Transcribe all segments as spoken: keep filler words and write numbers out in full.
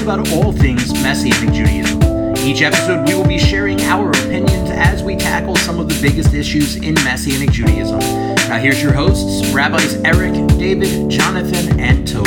about all things Messianic Judaism. Each episode, we will be sharing our opinions as we tackle some of the biggest issues in Messianic Judaism. Now, here's your hosts, Rabbis Eric, David, Jonathan, and Toby.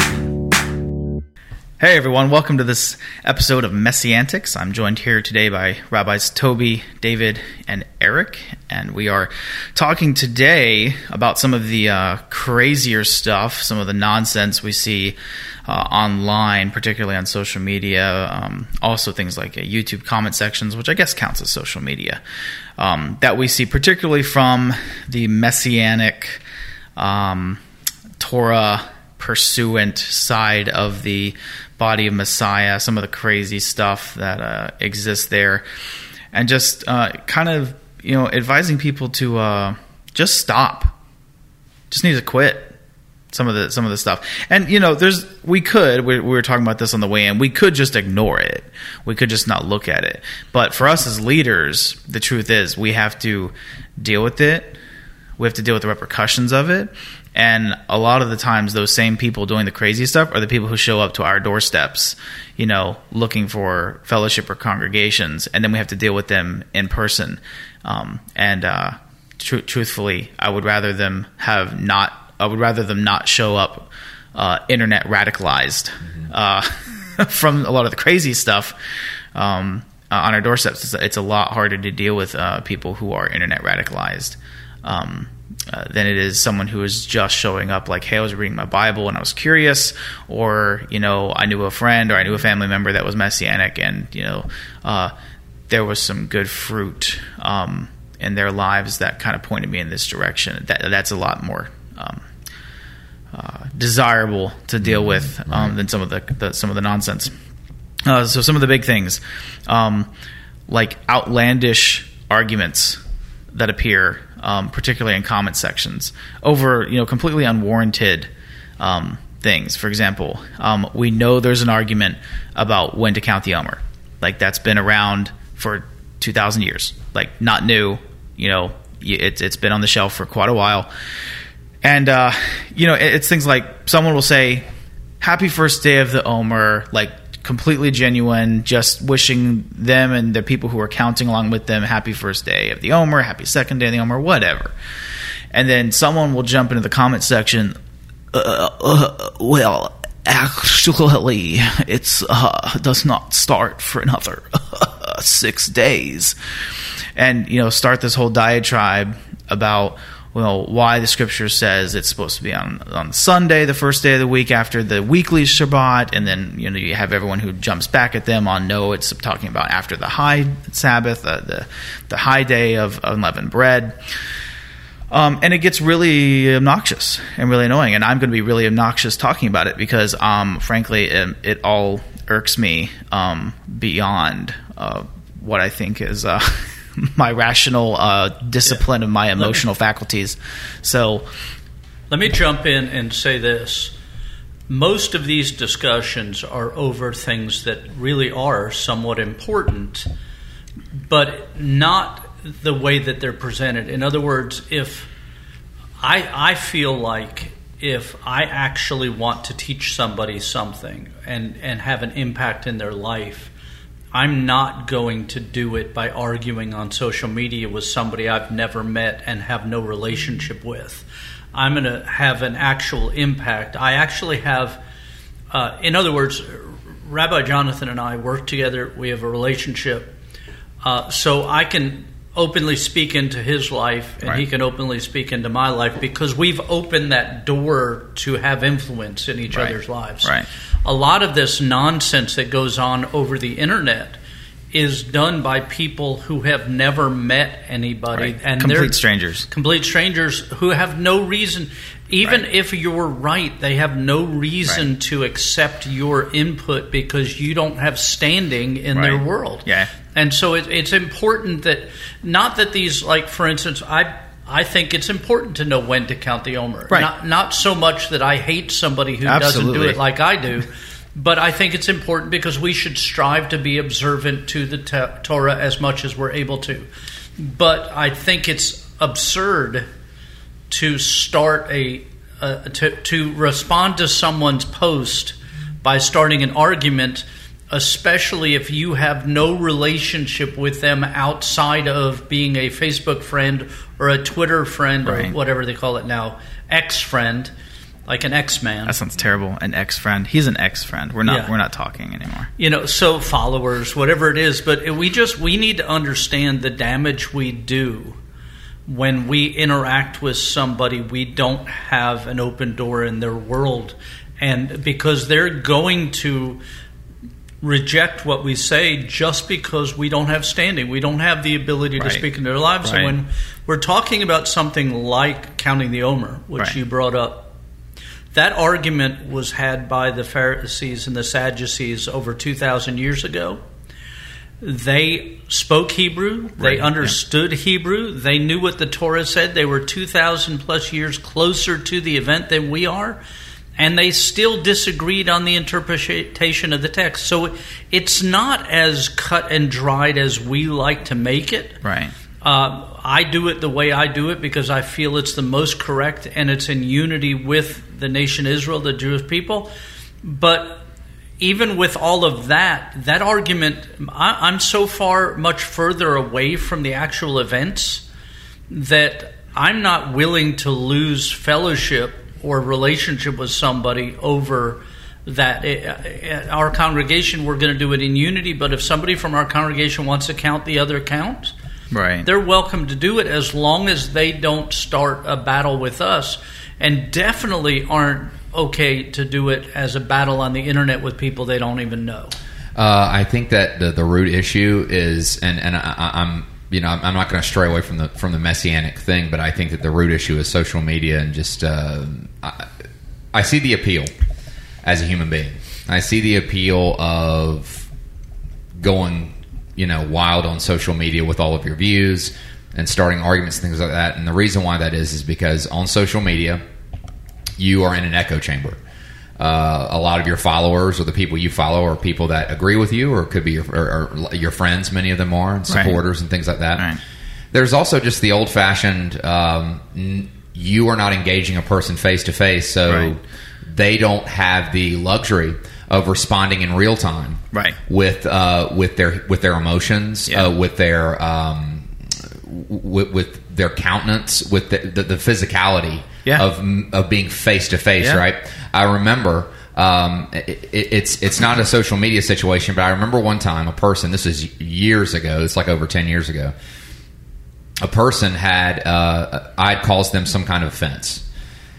Hey everyone, welcome to this episode of Messiantics. I'm joined here today by Rabbis Toby, David, and Eric, and we are talking today about some of the uh, crazier stuff, some of the nonsense we see uh, online, particularly on social media, um, also things like uh, YouTube comment sections, which I guess counts as social media, um, that we see particularly from the Messianic um, Torah pursuant side of the body of Messiah, some of the crazy stuff that uh, exists there, and just uh, kind of, you know, advising people to uh, just stop, just need to quit some of the some of the stuff. And you know, there's we could we, we were talking about this on the way in. We could just ignore it. We could just not look at it. But for us as leaders, the truth is we have to deal with it. We have to deal with the repercussions of it. And a lot of the times, those same people doing the crazy stuff are the people who show up to our doorsteps, you know, looking for fellowship or congregations, and then we have to deal with them in person. Um, and uh, tr- truthfully, I would rather them have not. I would rather them not show up, uh, internet radicalized, mm-hmm. uh, from a lot of the crazy stuff um, uh, on our doorsteps. It's, it's a lot harder to deal with uh, people who are internet radicalized. Um, Uh, than it is someone who is just showing up like, hey, I was reading my Bible and I was curious, or, you know, I knew a friend or I knew a family member that was Messianic, and, you know, uh, there was some good fruit um, in their lives that kind of pointed me in this direction. That That's a lot more um, uh, desirable to deal with um, right. than some of the, the some of the nonsense. Uh, so some of the big things, um, like outlandish arguments that appear, um, particularly in comment sections, over, you know, completely unwarranted um, things. For example, um, we know there's an argument about when to count the Omer. Like, that's been around for two thousand years. Like, not new. You know, it's it's been on the shelf for quite a while. And uh, you know, it's things like someone will say, "Happy first day of the Omer," like, completely genuine, just wishing them and the people who are counting along with them happy first day of the Omer, happy second day of the Omer, whatever. And then someone will jump into the comment section, uh, uh, well, actually, it's uh, does not start for another six days. And, you know, start this whole diatribe about, well, why the scripture says it's supposed to be on on Sunday, the first day of the week after the weekly Shabbat, and then, you know, you have everyone who jumps back at them on, no, it's talking about after the high Sabbath, uh, the the high day of unleavened bread. Um, and it gets really obnoxious and really annoying, and I'm going to be really obnoxious talking about it because, um, frankly, it, it all irks me um, beyond uh, what I think is... Uh, my rational uh, discipline yeah. of my emotional me, faculties. So let me jump in and say this. Most of these discussions are over things that really are somewhat important, but not the way that they're presented. In other words, if I, I feel like if I actually want to teach somebody something and, and have an impact in their life, I'm not going to do it by arguing on social media with somebody I've never met and have no relationship with. I'm going to have an actual impact. I actually have, uh, in other words, Rabbi Jonathan and I work together. We have a relationship. Uh, so I can openly speak into his life, and right. he can openly speak into my life because we've opened that door to have influence in each right. other's lives. Right. A lot of this nonsense that goes on over the internet is done by people who have never met anybody. Right. And complete they're strangers. Complete strangers who have no reason, even right. if you're right, they have no reason right. to accept your input because you don't have standing in right. their world. Yeah. And so it, it's important that, not that these, like, for instance, I I think it's important to know when to count the Omer. Right. Not, not so much that I hate somebody who Absolutely. doesn't do it like I do, but I think it's important because we should strive to be observant to the te- Torah as much as we're able to. But I think it's absurd to start a uh, to to respond to someone's post by starting an argument especially if you have no relationship with them outside of being a Facebook friend or a Twitter friend right. or whatever they call it now, ex-friend, like an ex-man. That sounds terrible. An ex-friend. He's an ex-friend. We're not. Yeah. We're not talking anymore. You know, so followers, whatever it is, but we just we need to understand the damage we do when we interact with somebody. We don't have an open door in their world, and because they're going to reject what we say just because we don't have standing. We don't have the ability right. to speak into their lives. Right. And when we're talking about something like counting the Omer, which right. you brought up, that argument was had by the Pharisees and the Sadducees over two thousand years ago. They spoke Hebrew. They right. understood yeah. Hebrew. They knew what the Torah said. They were two thousand plus years closer to the event than we are. And they still disagreed on the interpretation of the text. So it's not as cut and dried as we like to make it. Right. Uh, I do it the way I do it because I feel it's the most correct and it's in unity with the nation Israel, the Jewish people. But even with all of that, that argument, I, I'm so far much further away from the actual events that I'm not willing to lose fellowship or relationship with somebody over that. At our congregation, we're going to do it in unity, but if somebody from our congregation wants to count the other account, right. they're welcome to do it as long as they don't start a battle with us, and definitely aren't okay to do it as a battle on the internet with people they don't even know. Uh, I think that the, the root issue is, and, and I, I'm you know I'm not going to stray away from the from the messianic thing, but I think that the root issue is social media and just uh, I, I see the appeal as a human being. I see the appeal of going you know wild on social media with all of your views and starting arguments and things like that. And the reason why that is is because on social media you are in an echo chamber. Uh, a lot of your followers or the people you follow are people that agree with you, or could be your, or, or your friends. Many of them are, and supporters right. and things like that. Right. There's also just the old-fashioned um, n- you are not engaging a person face to face, so right. they don't have the luxury of responding in real time, right? With uh, with their with their emotions, yeah. uh, with their um, with, with their countenance, with the, the, the physicality. Yeah. Of of being face to face, right? I remember um, it, it's it's not a social media situation, but I remember one time a person. This is years ago. It's like over ten years ago. A person had uh, I'd caused them some kind of offense,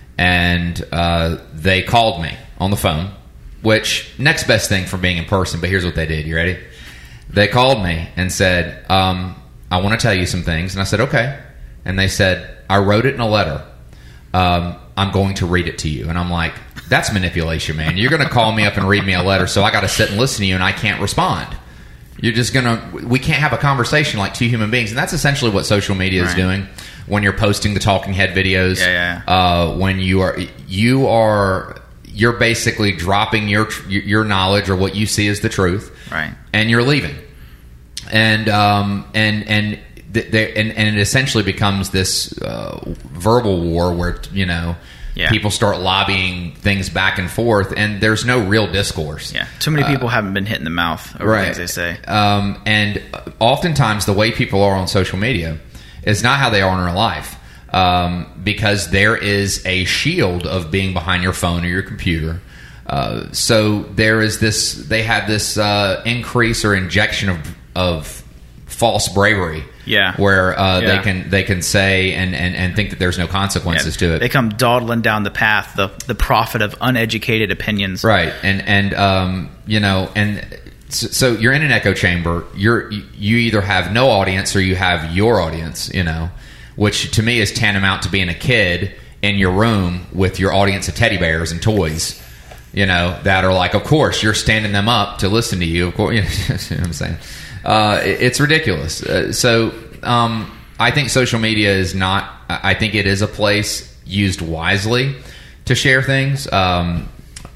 and uh, they called me on the phone. Which next best thing from being in person? But here's what they did. You ready? They called me and said, um, "I want to tell you some things," and I said, "Okay." And they said, "I wrote it in a letter. Um, I'm going to read it to you." And I'm like, that's manipulation, man. You're going to call me up and read me a letter, so I got to sit and listen to you, and I can't respond. You're just going to... We can't have a conversation like two human beings. And that's essentially what social media is right. doing when you're posting the talking head videos. Yeah, yeah. Uh, when you are... You are... You're basically dropping your your knowledge or what you see as the truth. Right. And you're leaving. And... Um, and... and They, and, and it essentially becomes this uh, verbal war where, you know, yeah. people start lobbying things back and forth, and there's no real discourse. Yeah, too many people uh, haven't been hit in the mouth over right. things they say. Um, and oftentimes the way people are on social media is not how they are in real life, um, because there is a shield of being behind your phone or your computer. Uh, so there is this, they have this uh, increase or injection of, of false bravery. Yeah, where uh, yeah. they can they can say and, and, and think that there's no consequences yeah. to it. They come dawdling down the path, the the prophet of uneducated opinions. Right, and and um, you know, and so you're in an echo chamber. You're you either have no audience or you have your audience. You know, which to me is tantamount to being a kid in your room with your audience of teddy bears and toys. You know, that are like, of course, you're standing them up to listen to you. Of course, you know, you know what I'm saying. Uh, it's ridiculous. Uh, so um, I think social media is not. I think it is a place used wisely to share things. Um,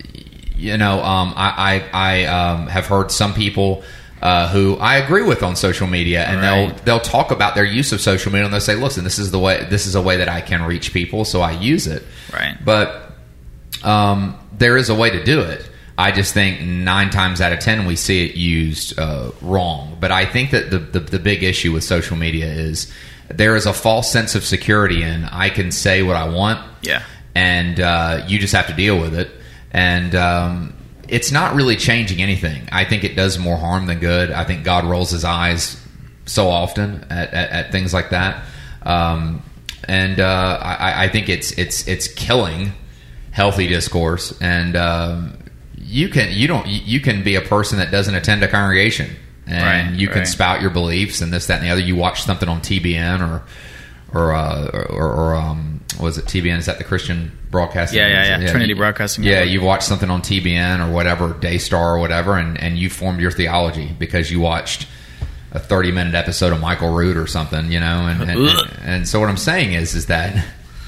you know, um, I I, I um, have heard some people uh, who I agree with on social media, and right. they'll they'll talk about their use of social media, and they'll say, "Listen, this is the way. This is a way that I can reach people, so I use it." Right. But um, there is a way to do it. I just think nine times out of ten we see it used uh, wrong. But I think that the, the the big issue with social media is there is a false sense of security in I can say what I want, yeah, and uh, you just have to deal with it. And um, it's not really changing anything. I think it does more harm than good. I think God rolls his eyes so often at, at, at things like that, um, and uh, I, I think it's it's it's killing healthy discourse. And um, you can you don't you can be a person that doesn't attend a congregation, and right, you can right. spout your beliefs and this, that, and the other. You watch something on T B N or or uh, or, or um, what was it T B N? Is that the Christian Broadcasting? Yeah, yeah, yeah. yeah. Trinity you, Broadcasting. Yeah, Network. you watched something on T B N or whatever, Daystar or whatever, and, and you formed your theology because you watched a thirty minute episode of Michael Root or something, you know. And and, and, and so what I'm saying is is that.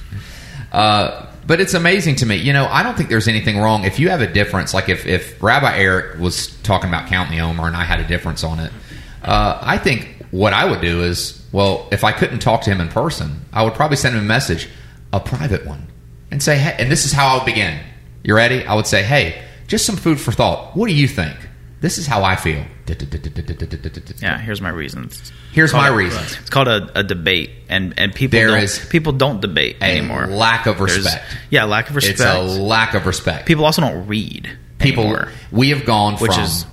Uh, But it's amazing to me. You know, I don't think there's anything wrong. If you have a difference, like if, if Rabbi Eric was talking about counting the Omer and I had a difference on it, uh, I think what I would do is, well, if I couldn't talk to him in person, I would probably send him a message, a private one, and say, hey, and this is how I would begin. You ready? I would say, hey, just some food for thought. What do you think? This is how I feel. Yeah, here's my reasons. Here's my a, reasons. It's called a, a debate, and, and people There don't, is people don't debate a anymore. lack of respect. There's, yeah, lack of respect. It's a lack of respect. People also don't read People, anymore, we have gone which from is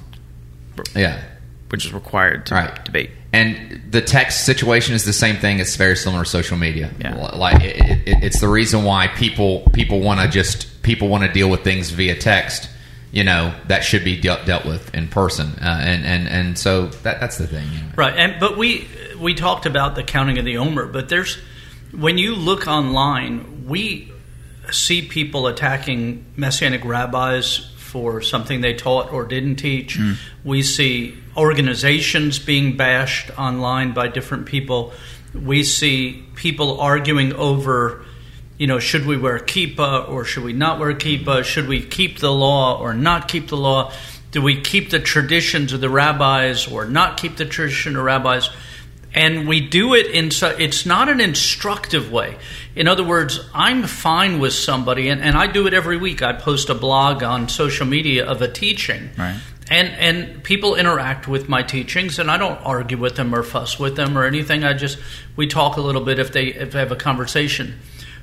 yeah, which is required to right. debate. And the text situation is the same thing. It's very similar to social media. Yeah. Like it, it, it's the reason why people people want to just people want to deal with things via text. You know, that should be dealt, dealt with in person, uh, and and and so that that's the thing, you know. Right? And but we we talked about the counting of the Omer, but there's when you look online, we see people attacking Messianic rabbis for something they taught or didn't teach. Mm. We see organizations being bashed online by different people. We see people arguing over, you know, should we wear kippah or should we not wear kippah? Should we keep the law or not keep the law? Do we keep the traditions of the rabbis or not keep the tradition of rabbis? And we do it in so it's not an instructive way. In other words, I'm fine with somebody, and, and I do it every week. I post a blog on social media of a teaching. Right. And and people interact with my teachings, and I don't argue with them or fuss with them or anything. I just we talk a little bit if they if they have a conversation.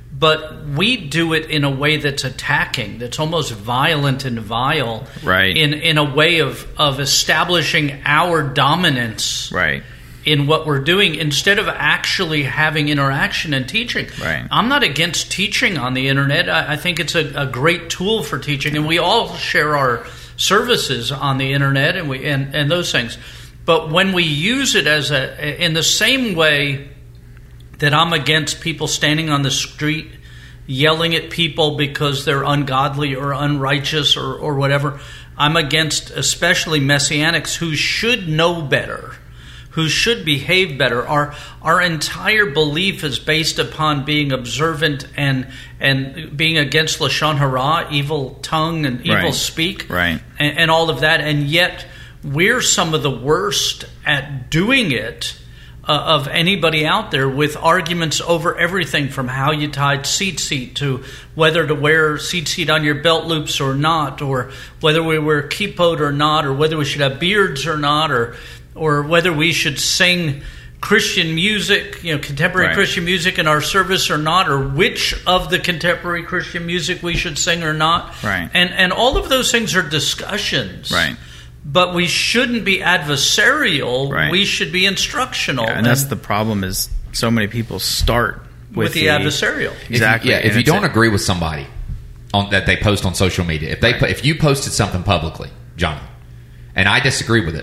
But we do it in a way that's attacking, that's almost violent and vile, right? In in a way of of establishing our dominance, right? In what we're doing, instead of actually having interaction and teaching. Right. I'm not against teaching on the internet. I, I think it's a, a great tool for teaching, and we all share our services on the internet and we and, and those things. But when we use it as a in the same way that I'm against people standing on the street yelling at people because they're ungodly or unrighteous or, or whatever, I'm against especially Messianics who should know better, who should behave better. Our our entire belief is based upon being observant and and being against Lashon Hara, evil tongue and evil right. speak, right. and, and all of that. And yet we're some of the worst at doing it uh, of anybody out there, with arguments over everything from how you tied seat seat to whether to wear seat seat on your belt loops or not, or whether we wear kippot or not, or whether we should have beards or not, or or whether we should sing Christian music, you know, contemporary right. Christian music in our service or not, or which of the contemporary Christian music we should sing or not. Right. And and all of those things are discussions. Right. But we shouldn't be adversarial. Right. We should be instructional. Yeah, and, and that's the problem, is so many people start with, with the, the adversarial. Exactly. If you, yeah, if you don't it. agree with somebody on that they post on social media, if they right. if you posted something publicly, John, and I disagree with it,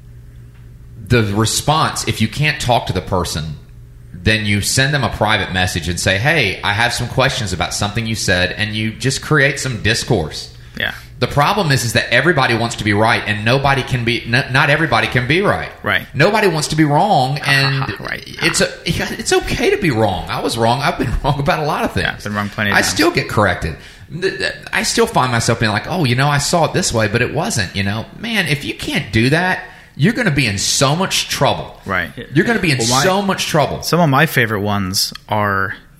the response, if you can't talk to the person, then you send them a private message and say, hey, I have some questions about something you said, and you just create some discourse. Yeah. The problem is, is that everybody wants to be right, and nobody can be. N- not everybody can be right. Right. Nobody wants to be wrong, and right. it's a, it's okay to be wrong. I was wrong. I've been wrong about a lot of things. Yeah, I've been wrong plenty of I times. still get corrected. I still find myself being like, oh, you know, I saw it this way, but it wasn't. You know, man, if you can't do that, you're going to be in so much trouble. Right. You're going to be in well, my, so much trouble. Some of my favorite ones are,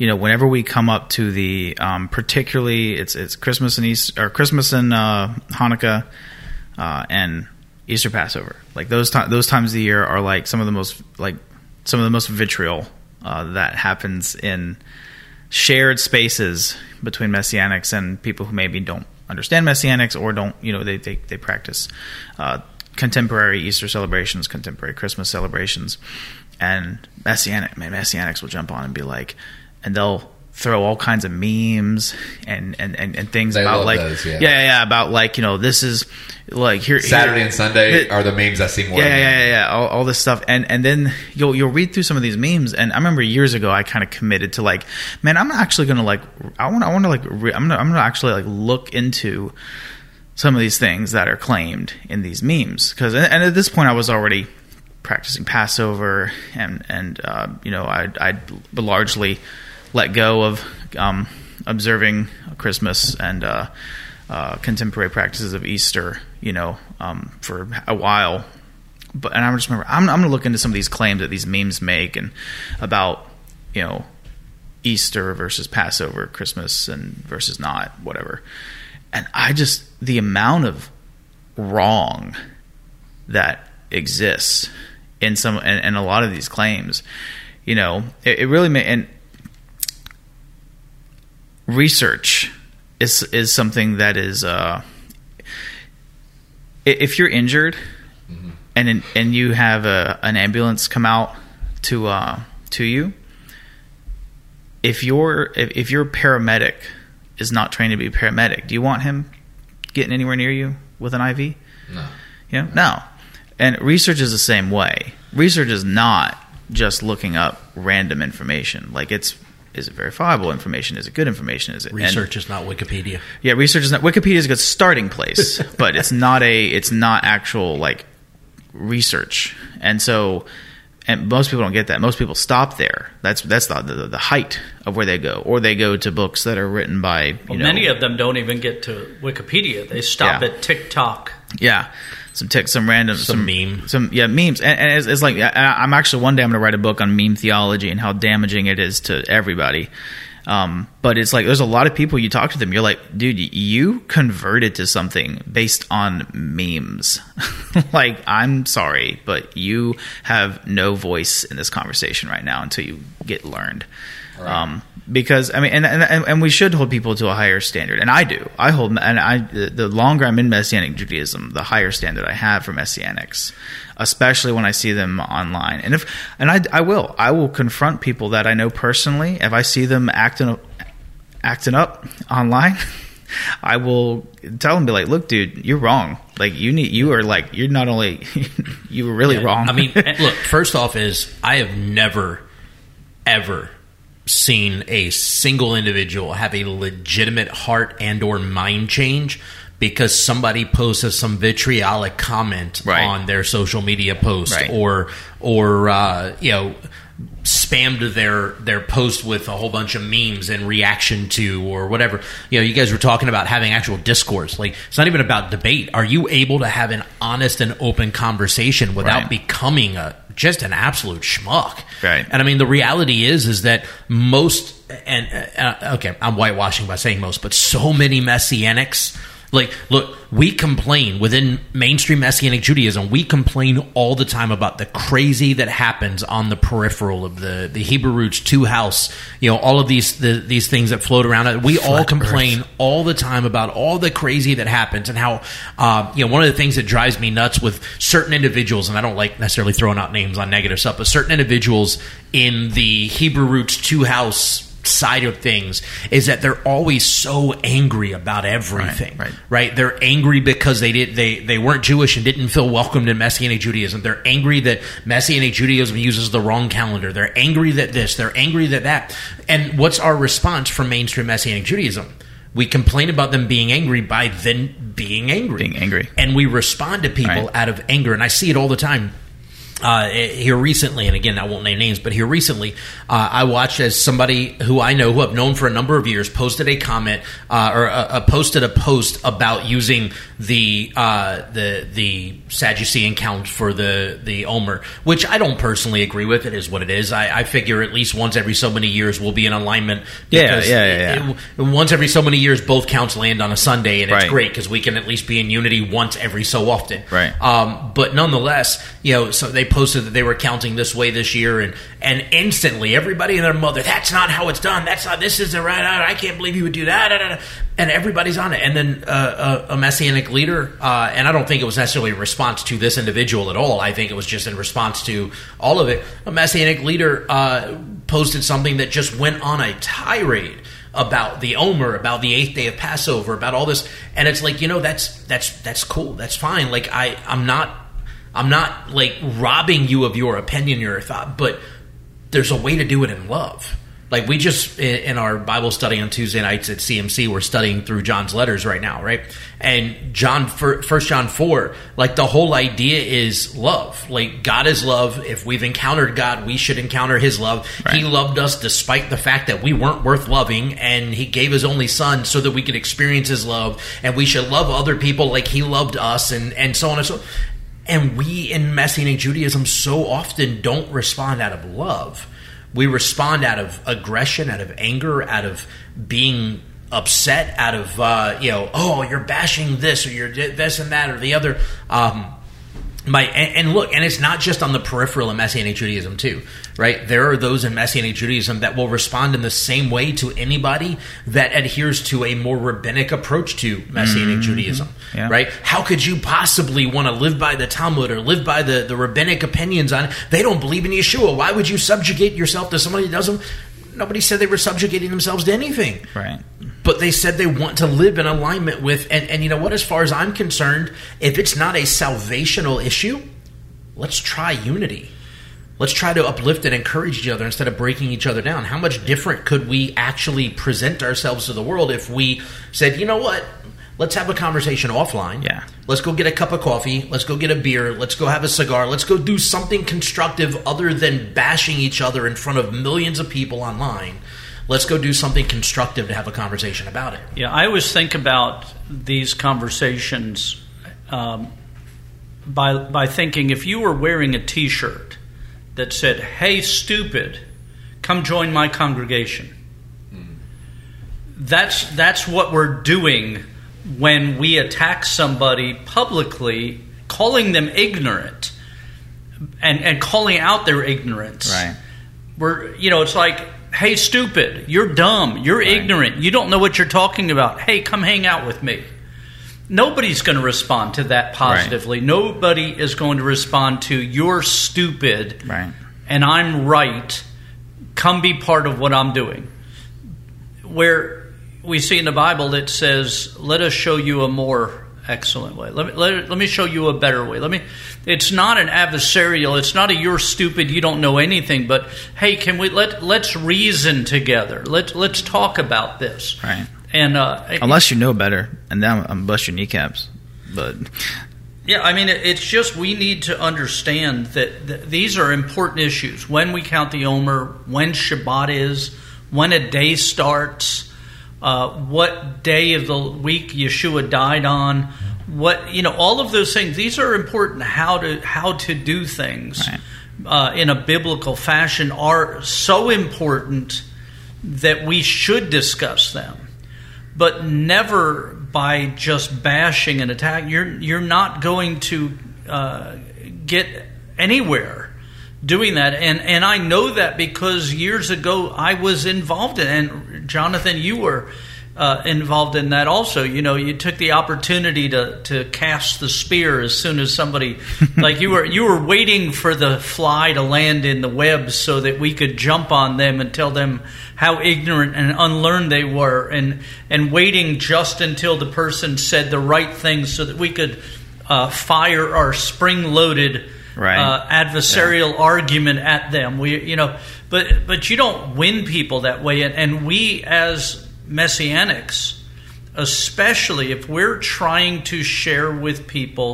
you know, whenever we come up to the, um, particularly it's it's Christmas and Easter, or Christmas and uh, Hanukkah, uh, and Easter Passover. Like those ti- those times of the year are like some of the most like some of the most vitriol uh, that happens in shared spaces between Messianics and people who maybe don't understand Messianics or don't, you know, they they, they practice uh, contemporary Easter celebrations, contemporary Christmas celebrations, and Messianic man, Messianics will jump on and be like, and they'll throw all kinds of memes and, and, and, and things they about like those, yeah. yeah yeah about like, you know, this is like here Saturday here, and Sunday it, are the memes I see more. Yeah than yeah yeah, yeah all, all this stuff, and and then you'll you'll read through some of these memes, and I remember years ago I kind of committed to like, man, I'm actually gonna like I want I want to like re- I'm gonna I'm gonna actually like look into some of these things that are claimed in these memes, because and, and at this point I was already practicing Passover, and and uh, you know I I largely let go of um, observing Christmas and uh, uh, contemporary practices of Easter, you know, um, for a while. But and I just remember I'm, I'm going to look into some of these claims that these memes make, and about, you know, Easter versus Passover, Christmas and versus not, whatever. And I just the amount of wrong that exists in some and, and a lot of these claims, you know, it, it really may and. Research is is something that is uh, if you're injured mm-hmm. and in, and you have a, an ambulance come out to uh, to you, if your if, if your paramedic is not trained to be a paramedic, do you want him getting anywhere near you with an I V? No. Yeah, no. And research is the same way. Research is not just looking up random information. Like it's Is it verifiable information? Is it good information? Is it research and, is not Wikipedia? Yeah, research is not Wikipedia is a good starting place, but it's not a it's not actual like research. And so, and most people don't get that. Most people stop there. That's that's the the, the height of where they go, or they go to books that are written by. You well, know, many of them don't even get to Wikipedia. They stop yeah. at TikTok. Yeah. Some tick, some random, some, some meme, some yeah memes, and, and it's, it's like I, I'm actually one day I'm going to write a book on meme theology and how damaging it is to everybody. Um, but it's like there's a lot of people you talk to them, you're like, dude, you converted to something based on memes. Like, I'm sorry, but you have no voice in this conversation right now until you get learned. Right. Um, because I mean, and, and and we should hold people to a higher standard, and I do. I hold, and I the longer I'm in Messianic Judaism, the higher standard I have for Messianics, especially when I see them online. And if and I I will I will confront people that I know personally. If I see them acting acting up online, I will tell them, be like, look, dude, you're wrong. Like you need you are like you're not only you were really yeah, wrong. I mean, look, first off, is I have never ever seen a single individual have a legitimate heart and or mind change because somebody posted some vitriolic comment right. on their social media post right. or or uh, you know spammed their their post with a whole bunch of memes in reaction to or whatever. You know, you guys were talking about having actual discourse. Like, it's not even about debate. Are you able to have an honest and open conversation without right. becoming a just an absolute schmuck? Right. And I mean, the reality is is that most and uh, okay, I'm whitewashing by saying most, but so many Messianics. Like, look, we complain within mainstream Messianic Judaism. We complain all the time about the crazy that happens on the peripheral of the, the Hebrew roots, two house, you know, all of these the, these things that float around. We all complain Earth. all the time about all the crazy that happens and how, uh, you know, one of the things that drives me nuts with certain individuals, and I don't like necessarily throwing out names on negative stuff, but certain individuals in the Hebrew roots, two house side of things is that they're always so angry about everything, right, right. right? They're angry because they did they they weren't Jewish and didn't feel welcomed in Messianic Judaism. They're angry that Messianic Judaism uses the wrong calendar. They're angry that this. They're angry that that. And what's our response from mainstream Messianic Judaism? We complain about them being angry by then being angry, being angry, and we respond to people right. out of anger. And I see it all the time. Uh, here recently, and again, I won't name names, but here recently, uh, I watched as somebody who I know, who I've known for a number of years, posted a comment uh, or uh, posted a post about using the uh, the the Sadducean count for the the Omer, which I don't personally agree with. It is what it is. I, I figure at least once every so many years we'll be in alignment. Yeah, yeah, yeah. yeah. It, it, once every so many years, both counts land on a Sunday, and it's right. great because we can at least be in unity once every so often. Right. Um, but nonetheless, you know, so they posted that they were counting this way this year, and and instantly everybody and their mother, that's not how it's done. That's not. This isn't right. I can't believe you would do that. And everybody's on it. And then uh, a, a Messianic leader, uh, and I don't think it was necessarily in response to this individual at all. I think it was just in response to all of it. A Messianic leader uh, posted something that just went on a tirade about the Omer, about the eighth day of Passover, about all this. And it's like, you know, that's that's that's cool. That's fine. Like I, I'm not. I'm not like robbing you of your opinion, your thought, but there's a way to do it in love. Like we just, in our Bible study on Tuesday nights at C M C, we're studying through John's letters right now, right? And John, First John four, like the whole idea is love. Like God is love. If we've encountered God, we should encounter his love. Right. He loved us despite the fact that we weren't worth loving, and he gave his only son so that we could experience his love, and we should love other people like he loved us, and, and so on and so on. And we in Messianic Judaism so often don't respond out of love. We respond out of aggression, out of anger, out of being upset, out of, uh, you know, oh, you're bashing this or you're this and that or the other. Um, my and, and look, and it's not just on the peripheral in Messianic Judaism too, right? There are those in Messianic Judaism that will respond in the same way to anybody that adheres to a more rabbinic approach to Messianic mm-hmm. Judaism, yeah. right? How could you possibly want to live by the Talmud or live by the, the rabbinic opinions on it? They don't believe in Yeshua. Why would you subjugate yourself to somebody that doesn't? Nobody said they were subjugating themselves to anything. Right. But they said they want to live in alignment with, and, and you know what, as far as I'm concerned, if it's not a salvational issue, let's try unity. Let's try to uplift and encourage each other instead of breaking each other down. How much different could we actually present ourselves to the world if we said, you know what, let's have a conversation offline. Yeah. Let's go get a cup of coffee. Let's go get a beer. Let's go have a cigar. Let's go do something constructive other than bashing each other in front of millions of people online. Let's go do something constructive to have a conversation about it. Yeah, I always think about these conversations um, by by thinking if you were wearing a T-shirt that said, "Hey, stupid, come join my congregation." Mm. That's that's what we're doing when we attack somebody publicly, calling them ignorant and, and calling out their ignorance. Right. We're, you know, it's like, hey, stupid, you're dumb, you're right. ignorant, you don't know what you're talking about. Hey, come hang out with me. Nobody's going to respond to that positively. Right. Nobody is going to respond to you're stupid right. and I'm right. Come be part of what I'm doing. Where we see in the Bible that says, let us show you a more excellent way. Let me, let, let me show you a better way. Let me. It's not an adversarial. It's not a you're stupid, you don't know anything. But hey, can we let let's reason together. Let let's talk about this. Right. And uh, unless you know better, and then I'm bust your kneecaps. But yeah, I mean, it's just we need to understand that th- these are important issues. When we count the Omer, when Shabbat is, when a day starts. Uh, what day of the week Yeshua died on, what you know, all of those things. These are important. How to how to do things right. uh, in a biblical fashion are so important that we should discuss them, but never by just bashing and attacking. You're you're not going to uh, get anywhere doing that, and and I know that because years ago I was involved in, and Jonathan, you were uh, involved in that also. You know, you took the opportunity to to cast the spear as soon as somebody, like you were you were waiting for the fly to land in the web so that we could jump on them and tell them how ignorant and unlearned they were, and and waiting just until the person said the right thing so that we could uh, fire our spring-loaded Right. Uh, adversarial yeah. argument at them. We, you know, but but you don't win people that way. And, and we as Messianics, especially if we're trying to share with people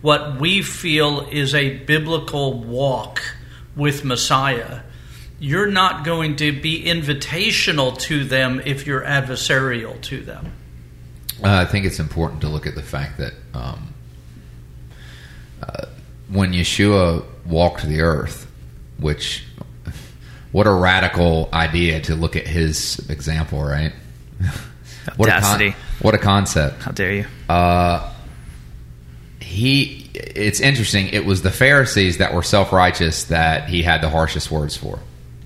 what we feel is a biblical walk with Messiah, you're not going to be invitational to them if you're adversarial to them. Uh, I think it's important to look at the fact that um, uh, when Yeshua walked the earth, which, what a radical idea to look at his example, right? what, a con- what a concept. How dare you? Uh, he, it's interesting, it was the Pharisees that were self-righteous that he had the harshest words for.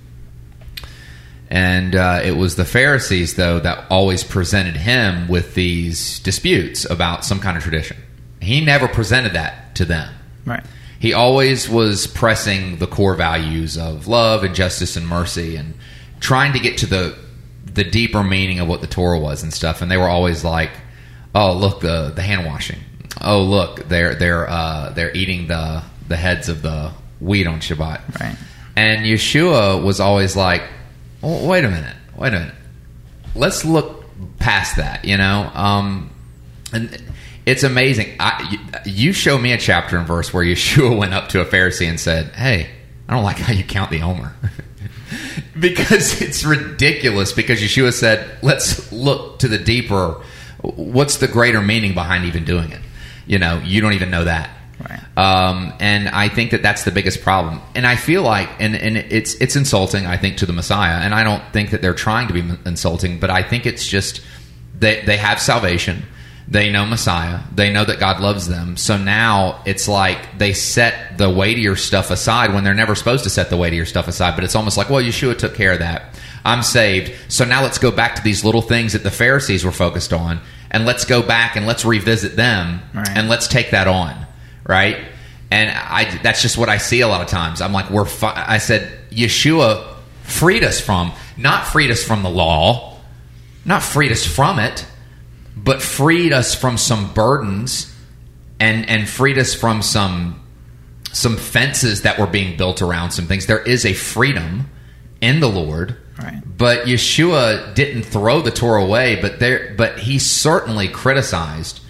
And uh, it was the Pharisees, though, that always presented him with these disputes about some kind of tradition. He never presented that to them. Right. He always was pressing the core values of love and justice and mercy and trying to get to the the deeper meaning of what the Torah was and stuff. And they were always like, "Oh, look, the the hand washing. Oh, look, they're they're uh, they're eating the the heads of the wheat on Shabbat." Right. And Yeshua was always like, well, wait a minute, wait a minute. Let's look past that, you know? Um, and it's amazing. I, you show me a chapter and verse where Yeshua went up to a Pharisee and said, hey, I don't like how you count the omer. Because it's ridiculous, because Yeshua said, let's look to the deeper, what's the greater meaning behind even doing it? You know, you don't even know that. Right. Um, and I think that that's the biggest problem. And I feel like, and, and it's it's insulting, I think, to the Messiah. And I don't think that they're trying to be insulting, but I think it's just they they have salvation. They know Messiah. They know that God loves them. So now it's like they set the weightier stuff aside when they're never supposed to set the weightier stuff aside. But it's almost like, well, Yeshua took care of that. I'm saved. So now let's go back to these little things that the Pharisees were focused on, and let's go back and let's revisit them, right. and let's take that on. Right? And I, that's just what I see a lot of times. I'm like, we're. Fi- I said, Yeshua freed us from, not freed us from the law, not freed us from it, but freed us from some burdens and, and freed us from some, some fences that were being built around some things. There is a freedom in the Lord. Right. But Yeshua didn't throw the Torah away, but there, but he certainly criticized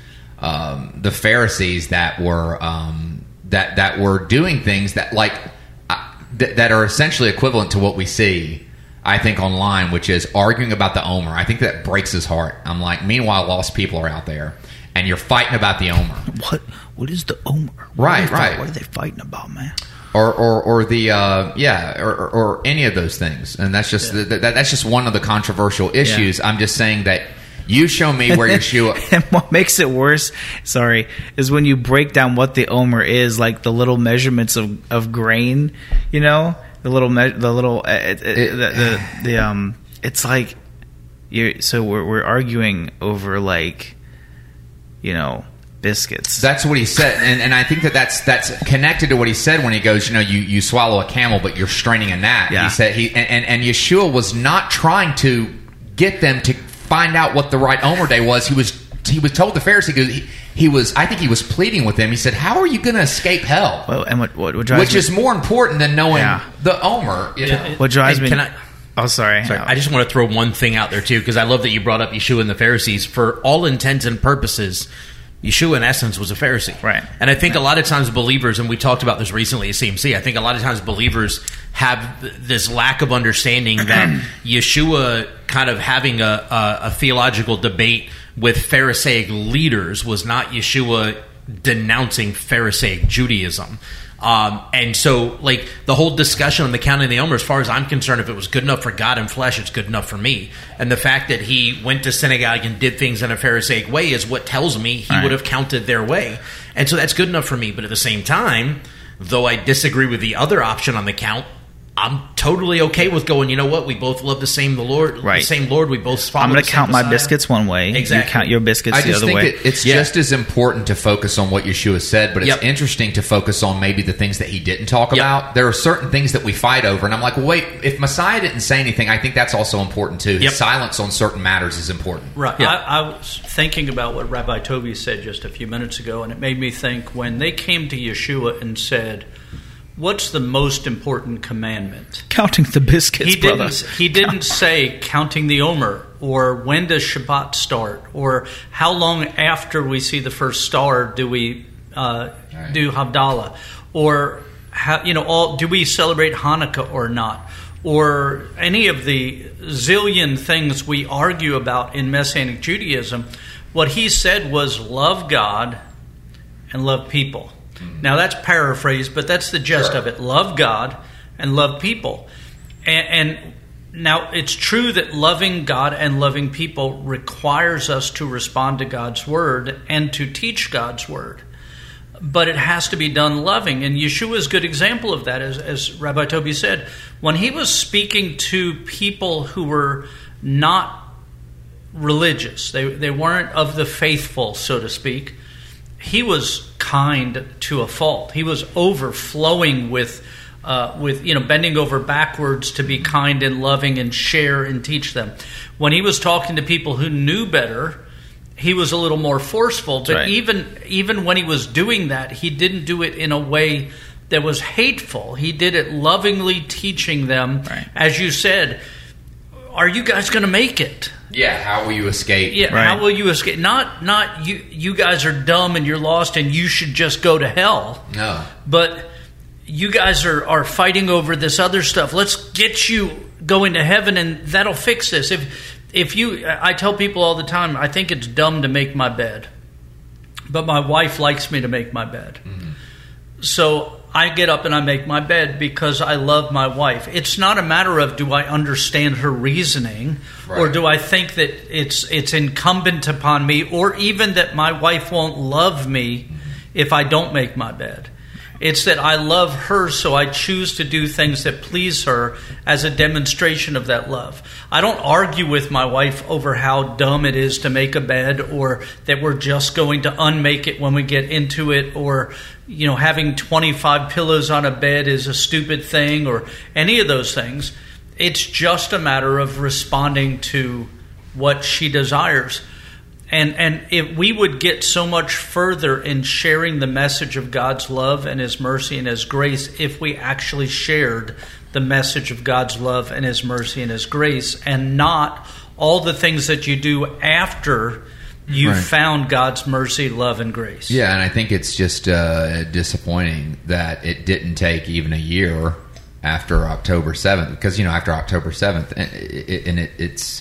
Um, the Pharisees that were um, that that were doing things that like uh, th- that are essentially equivalent to what we see, I think, online, which is arguing about the Omer. I think that breaks his heart. I'm like, meanwhile, lost people are out there, and you're fighting about the Omer. What what is the Omer? What right, right. Fight, what are they fighting about, man? Or, or, or the uh, yeah, or, or, or any of those things, and that's just yeah. the, that, that's just one of the controversial issues. Yeah. I'm just saying that. You show me where Yeshua... And what makes it worse, sorry, is when you break down what the Omer is, like the little measurements of, of grain, you know, the little me- the little uh, it, it, the, the the um, it's like you. So we're we're arguing over like, you know, biscuits. That's what he said, and and I think that that's that's connected to what he said when he goes, you know, you, you swallow a camel, but you're straining a gnat. Yeah. He said he and, and and Yeshua was not trying to get them to find out what the right Omer day was. He was he was told the Pharisee, he, he was I think he was pleading with them. He said, "How are you going to escape hell?" Well, and what what, what drives which me, is more important than knowing yeah. the Omer. You know? Yeah, it, what drives and me? Can I, oh, sorry. sorry no. I just want to throw one thing out there too, because I love that you brought up Yeshua and the Pharisees. For all intents and purposes, Yeshua, in essence, was a Pharisee. Right. And I think right. a lot of times believers, and we talked about this recently at C M C, I think a lot of times believers have th- this lack of understanding that Yeshua kind of having a, a, a theological debate with Pharisaic leaders was not Yeshua denouncing Pharisaic Judaism. Um, and so, like, the whole discussion on the counting of the Omer, as far as I'm concerned, if it was good enough for God in flesh, it's good enough for me. And the fact that he went to synagogue and did things in a Pharisaic way is what tells me he right. would have counted their way. And so that's good enough for me. But at the same time, though I disagree with the other option on the count, I'm totally okay with going, you know what, we both love the same the Lord, right. the same Lord, we both follow I'm going the to same count my Messiah. biscuits one way. Exactly. You count your biscuits I the just other think way. it, it's Yeah. just as important to focus on what Yeshua said, but it's Yep. interesting to focus on maybe the things that he didn't talk Yep. about. There are certain things that we fight over, and I'm like, well, wait, if Messiah didn't say anything, I think that's also important too. His Yep. silence on certain matters is important. Right. Yeah. I, I was thinking about what Rabbi Toby said just a few minutes ago, and it made me think when they came to Yeshua and said, "What's the most important commandment?" Counting the biscuits, He brother. didn't. He didn't say counting the Omer, or when does Shabbat start, or how long after we see the first star do we uh, right. do Havdalah, or how, you know, all do we celebrate Hanukkah or not, or any of the zillion things we argue about in Messianic Judaism. What he said was love God and love people. Mm-hmm. Now that's paraphrased, but that's the gist sure. of it. Love God and love people. And, and now it's true that loving God and loving people requires us to respond to God's word and to teach God's word. But it has to be done loving. And Yeshua is a good example of that, as, as Rabbi Toby said. When he was speaking to people who were not religious, they, they weren't of the faithful, so to speak, he was kind to a fault. He was overflowing with, uh, with you know, bending over backwards to be kind and loving and share and teach them. When he was talking to people who knew better, he was a little more forceful. But right. even even when he was doing that, he didn't do it in a way that was hateful. He did it lovingly, teaching them, right. as you said, are you guys going to make it? Yeah, how will you escape? Yeah, right. how will you escape? Not not you you guys are dumb and you're lost and you should just go to hell. No. But you guys are, are fighting over this other stuff. Let's get you going to heaven and that'll fix this. If if you I tell people all the time, I think it's dumb to make my bed. But my wife likes me to make my bed. Mm-hmm. So I get up and I make my bed because I love my wife. It's not a matter of do I understand her reasoning, right. or do I think that it's it's incumbent upon me, or even that my wife won't love me mm-hmm. if I don't make my bed. It's that I love her, so I choose to do things that please her as a demonstration of that love. I don't argue with my wife over how dumb it is to make a bed, or that we're just going to unmake it when we get into it, or you know, having twenty-five pillows on a bed is a stupid thing, or any of those things. It's just a matter of responding to what she desires. And and if we would get so much further in sharing the message of God's love and His mercy and His grace if we actually shared the message of God's love and His mercy and His grace, and not all the things that you do after you right. found God's mercy, love, and grace. Yeah, and I think it's just uh, disappointing that it didn't take even a year after October seventh, because, you know, after October seventh, and, it, and it, it's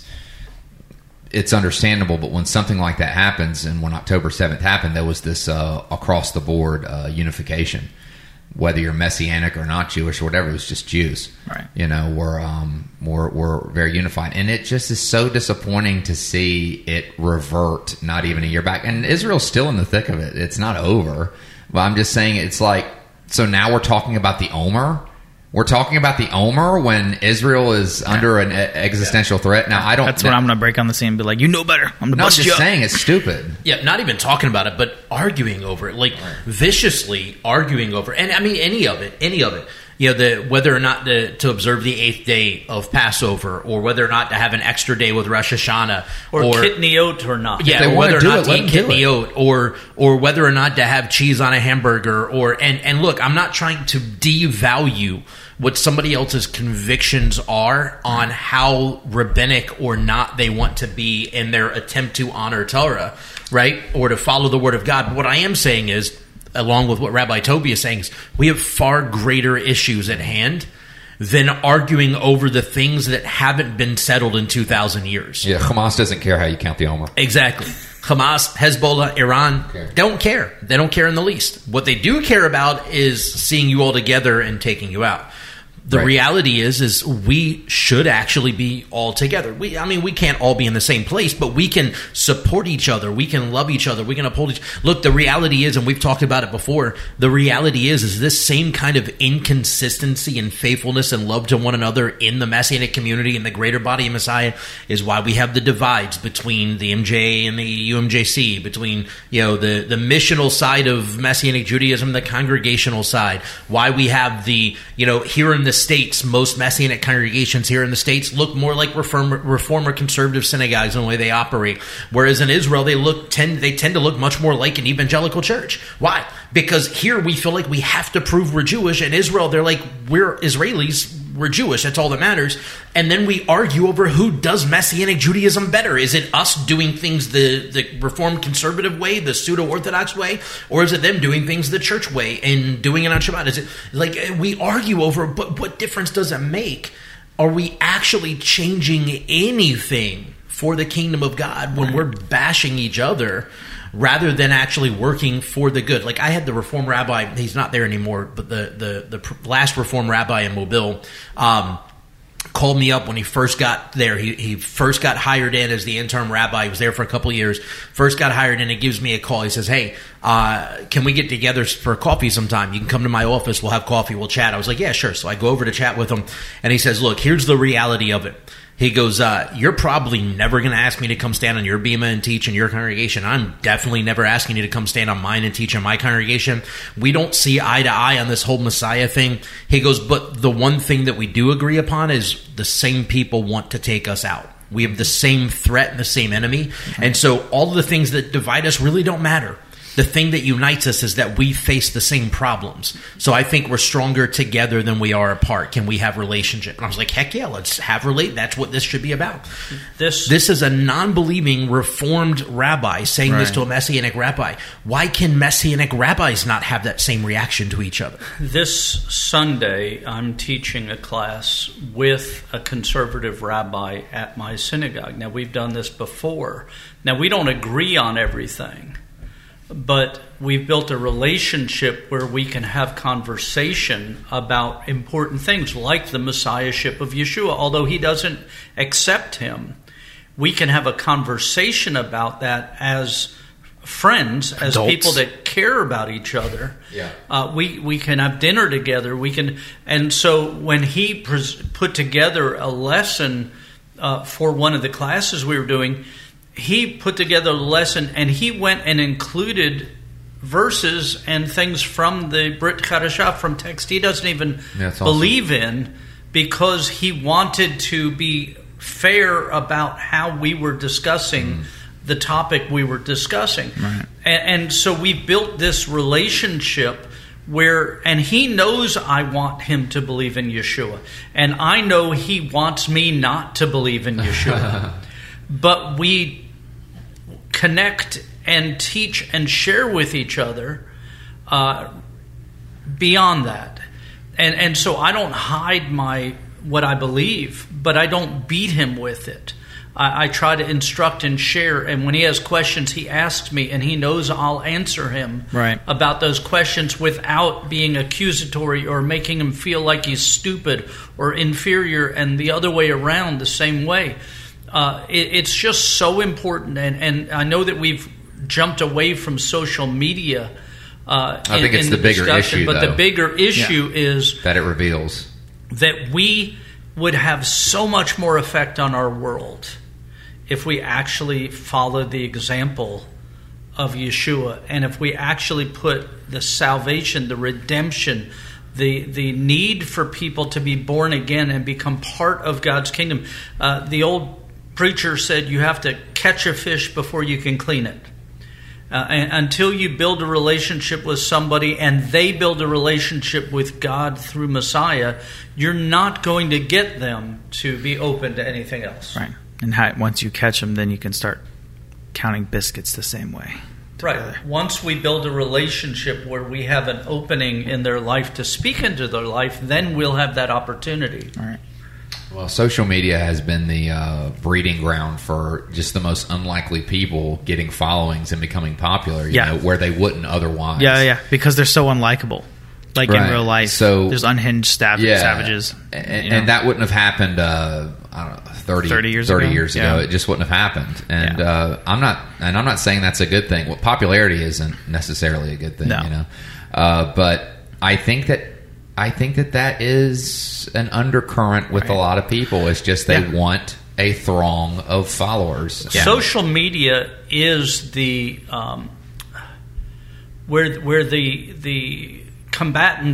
it's understandable, but when something like that happens, and when October seventh happened, there was this uh, across-the-board uh, unification. Whether you're Messianic or not Jewish or whatever, it was just Jews. Right. You know, we're, um, we're, we're very unified. And it just is so disappointing to see it revert not even a year back. And Israel's still in the thick of it. It's not over. But I'm just saying, it's like, so now we're talking about the Omer? We're talking about the Omer when Israel is yeah. under an existential yeah. threat. Now, I don't... That's when I'm going to break on the scene and be like, you know better. I'm going to no, bust I'm you just up. saying it's stupid. Yeah, not even talking about it, but arguing over it. Like, right. viciously arguing over it. And, I mean, any of it. Any of it. You know, the whether or not to, to observe the eighth day of Passover, or whether or not to have an extra day with Rosh Hashanah. Or, or kitniot or not. Yeah, or whether or not it, to eat kitniot, or or whether or not to have cheese on a hamburger. Or and, and look, I'm not trying to devalue what somebody else's convictions are on how rabbinic or not they want to be in their attempt to honor Torah, right? Or to follow the Word of God. But what I am saying is, along with what Rabbi Toby is saying, is we have far greater issues at hand than arguing over the things that haven't been settled in two thousand years. Yeah, Hamas doesn't care how you count the Omer. Exactly. Hamas, Hezbollah, Iran okay. don't care. They don't care in the least. What they do care about is seeing you all together and taking you out. The right. reality is, is we should actually be all together. We, I mean, we can't all be in the same place, but we can support each other. We can love each other. We can uphold each. Look, the reality is, and we've talked about it before. The reality is, is this same kind of inconsistency and faithfulness and love to one another in the Messianic community and the greater body of Messiah is why we have the divides between the M J and the U M J C, between you know the the missional side of Messianic Judaism, the congregational side. Why we have the you know here in the States, most Messianic congregations here in the States look more like reform, reform or conservative synagogues in the way they operate. Whereas in Israel, they look tend they tend to look much more like an evangelical church. Why? Because here we feel like we have to prove we're Jewish. In Israel, they're like, we're Israelis. we're Jewish. That's all that matters. And then we argue over who does Messianic Judaism better. Is it us doing things the, the Reformed conservative way, the pseudo-Orthodox way, or is it them doing things the church way and doing it on Shabbat? Is it like we argue over, but what difference does it make? Are we actually changing anything for the kingdom of God when we're bashing each other rather than actually working for the good? Like I had the Reform rabbi, he's not there anymore, but the the, the last Reform rabbi in Mobile um, called me up when he first got there. He, he first got hired in as the interim rabbi. He was there for a couple of years. First got hired in, he gives me a call. He says, hey, uh, can we get together for coffee sometime? You can come to my office. We'll have coffee. We'll chat. I was like, yeah, sure. So I go over to chat with him, and he says, look, here's the reality of it. He goes, uh, you're probably never going to ask me to come stand on your bema and teach in your congregation. I'm definitely never asking you to come stand on mine and teach in my congregation. We don't see eye to eye on this whole Messiah thing. He goes, but the one thing that we do agree upon is the same people want to take us out. We have the same threat and the same enemy. And so all of the things that divide us really don't matter. The thing that unites us is that we face the same problems. So I think we're stronger together than we are apart. Can we have relationship? And I was like, heck yeah, let's have relate. That's what this should be about. This this is a non-believing Reformed rabbi saying right. this to a Messianic rabbi. Why can Messianic rabbis not have that same reaction to each other? This Sunday, I'm teaching a class with a conservative rabbi at my synagogue. Now, we've done this before. Now, we don't agree on everything. But we've built a relationship where we can have conversation about important things like the messiahship of Yeshua. Although he doesn't accept him, we can have a conversation about that as friends, as Adults. people that care about each other. Yeah. Uh, we, we can have dinner together. We can, and so when he pres- put together a lesson uh, for one of the classes we were doing, he put together a lesson, and he went and included verses and things from the Brit Chadashah, from text he doesn't even yeah, believe awesome. in, because he wanted to be fair about how we were discussing mm. the topic we were discussing. Right. And, and so we built this relationship where, and he knows I want him to believe in Yeshua, and I know he wants me not to believe in Yeshua. But we connect and teach and share with each other uh, beyond that. And and so I don't hide my what I believe, but I don't beat him with it. I, I try to instruct and share, and when he has questions, he asks me, and he knows I'll answer him right. about those questions without being accusatory or making him feel like he's stupid or inferior, and the other way around the same way. Uh, it, it's just so important, and, and I know that we've jumped away from social media. Uh, I in, think it's in the, the bigger issue, but though. the bigger issue yeah. is that it reveals that we would have so much more effect on our world if we actually followed the example of Yeshua, and if we actually put the salvation, the redemption, the the need for people to be born again and become part of God's kingdom. Uh, the old preacher said you have to catch a fish before you can clean it. Uh, and until you build a relationship with somebody and they build a relationship with God through Messiah, you're not going to get them to be open to anything else. Right. And how, once you catch them, then you can start counting biscuits the same way. Together. Right. Once we build a relationship where we have an opening in their life to speak into their life, then we'll have that opportunity. All right. Well, social media has been the uh, breeding ground for just the most unlikely people getting followings and becoming popular, you yeah. know, where they wouldn't otherwise. Yeah, yeah, because they're so unlikable. Like right. in real life, so, there's unhinged stav- yeah. savages. And, you know? and that wouldn't have happened, uh, I don't know, thirty, thirty years thirty ago. years ago. Yeah. It just wouldn't have happened. And yeah. uh, I'm not, and I'm not saying that's a good thing. Well, popularity isn't necessarily a good thing, no. you know. Uh, but I think that I think that that is an undercurrent with right. a lot of people. It's just they yeah. want a throng of followers. Yeah. Social media is the um, where where the the combatants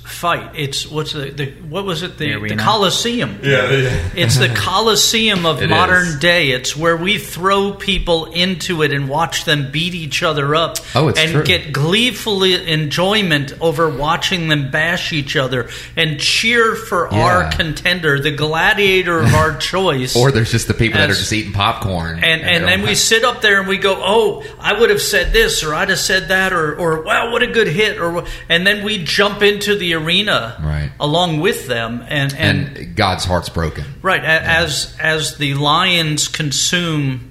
fight. It's what's the, the what was it the, the, the Coliseum? Yeah, yeah. It's the Coliseum of It modern is. day. It's where we throw people into it and watch them beat each other up. Oh, it's and true. get gleeful enjoyment over watching them bash each other and cheer for Yeah. our contender, the gladiator of our choice. Or there's just the people that are As- just eating popcorn. And, and they then don't we have- sit up there and we go, oh, I would have said this, or I'd have said that, or, or wow, what a good hit, or and then we jump into the arena Right. along with them, and and, and God's heart's broken. right a, as as the lions consume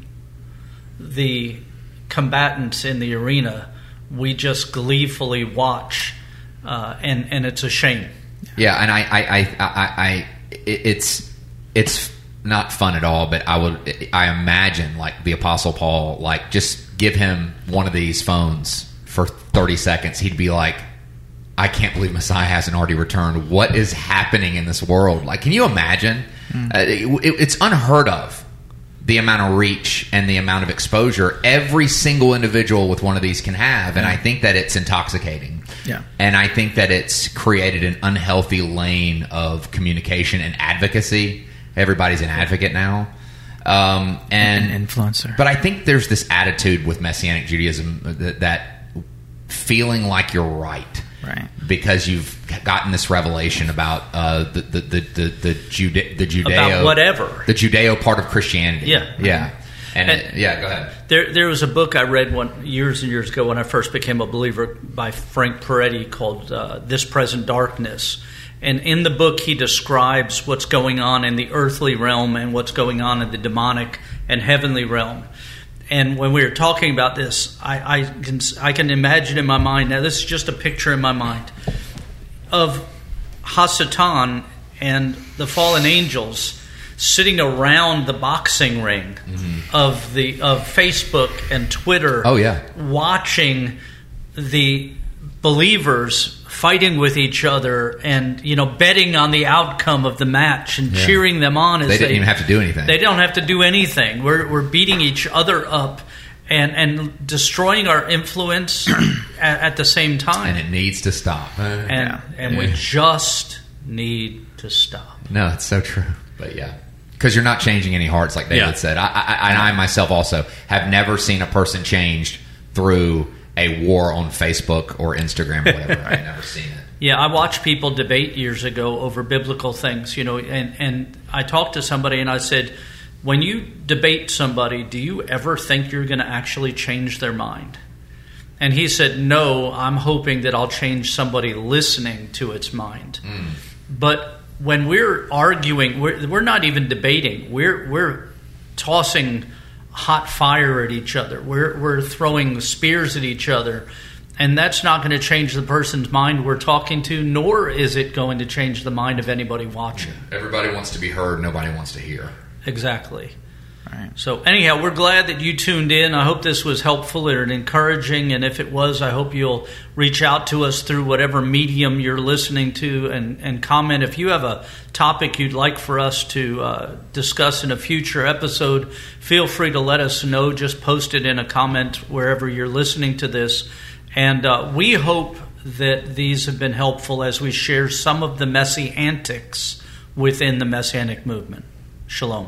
the combatants in the arena, we just gleefully watch, uh, and and it's a shame. Yeah, and I, I, I, I, I it's it's not fun at all. But I would, I imagine, like the Apostle Paul, like just give him one of these phones for thirty seconds, he'd be like, I can't believe Messiah hasn't already returned. What is happening in this world? Like, can you imagine? Mm. Uh, it, it, it's unheard of, the amount of reach and the amount of exposure every single individual with one of these can have. And I think that it's intoxicating. Yeah. And I think that it's created an unhealthy lane of communication and advocacy. Everybody's an advocate now. Um, and An influencer. But I think there's this attitude with Messianic Judaism that, that feeling like you're right. Right. Because you've gotten this revelation about uh, the the the the, the, Jude, the Judeo About whatever. the Judeo part of Christianity. Yeah. yeah, and, And- it, yeah. Go ahead. There, there was a book I read one years and years ago when I first became a believer by Frank Peretti called uh, "This Present Darkness," and in the book he describes what's going on in the earthly realm and what's going on in the demonic and heavenly realm. And when we were talking about this, I, I can I can imagine in my mind, now this is just a picture in my mind, of Hasatan and the fallen angels sitting around the boxing ring mm-hmm. of the of Facebook and Twitter. Oh, yeah. Watching the believers fighting with each other and, you know, betting on the outcome of the match and Yeah. cheering them on as They they didn't even have to do anything. They don't have to do anything. We're we're beating each other up and and destroying our influence at, at the same time. And it needs to stop. and Yeah. and we Yeah. just need to stop. No, it's so true. But yeah, because you're not changing any hearts, like David Yeah. said. I, I, and I myself also have never seen a person changed through a war on Facebook or Instagram or whatever. I've never seen it. Yeah, I watched people debate years ago over biblical things, you know, and, and I talked to somebody and I said, when you debate somebody, do you ever think you're going to actually change their mind? And he said, no, I'm hoping that I'll change somebody listening to its mind. Mm. But when we're arguing, we're, we're not even debating. We're we're tossing hot fire at each other. We're we're throwing spears at each other. And that's not going to change the person's mind we're talking to, nor is it going to change the mind of anybody watching. Everybody wants to be heard. Nobody wants to hear. Exactly. Right. So anyhow, we're glad that you tuned in. I hope this was helpful and encouraging. And if it was, I hope you'll reach out to us through whatever medium you're listening to and, and comment. If you have a topic you'd like for us to uh, discuss in a future episode, feel free to let us know. Just post it in a comment wherever you're listening to this. And uh, we hope that these have been helpful as we share some of the messy antics within the Messianic movement. Shalom.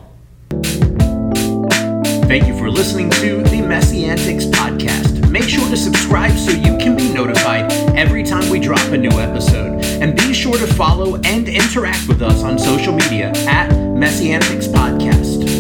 Thank you for listening to the Messiantics podcast. Make sure to subscribe so you can be notified every time we drop a new episode. And be sure to follow and interact with us on social media at Messiantics Podcast.